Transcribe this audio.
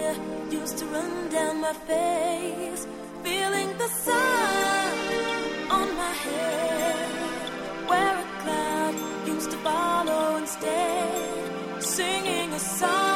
tear used to run down my face, feeling the sun on my head, where a cloud used to follow instead, singing a song